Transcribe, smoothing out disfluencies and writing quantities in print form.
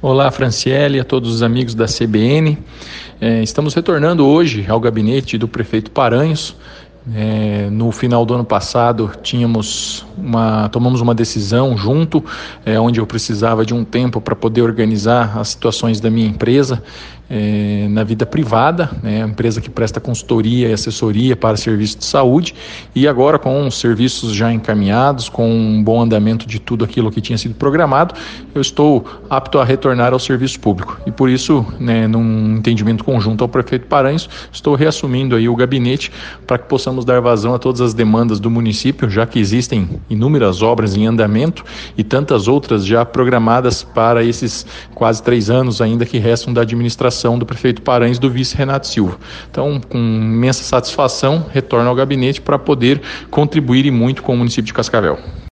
Olá, Franciele, a todos os amigos da CBN. Estamos retornando hoje ao gabinete do prefeito Paranhos. No final do ano passado, tomamos uma decisão junto, onde eu precisava de um tempo para poder organizar as situações da minha empresa na vida privada, uma empresa que presta consultoria e assessoria para serviços de saúde, e agora com os serviços já encaminhados, com um bom andamento de tudo aquilo que tinha sido programado, eu estou apto a retornar ao serviço público. E por isso, num entendimento conjunto ao prefeito Paranhos, estou reassumindo aí o gabinete para que possamos dar vazão a todas as demandas do município, já que existem inúmeras obras em andamento e tantas outras já programadas para esses quase 3 anos ainda que restam da administração do prefeito Paranhos e do vice Renato Silva. Então, com imensa satisfação, retorno ao gabinete para poder contribuir e muito com o município de Cascavel.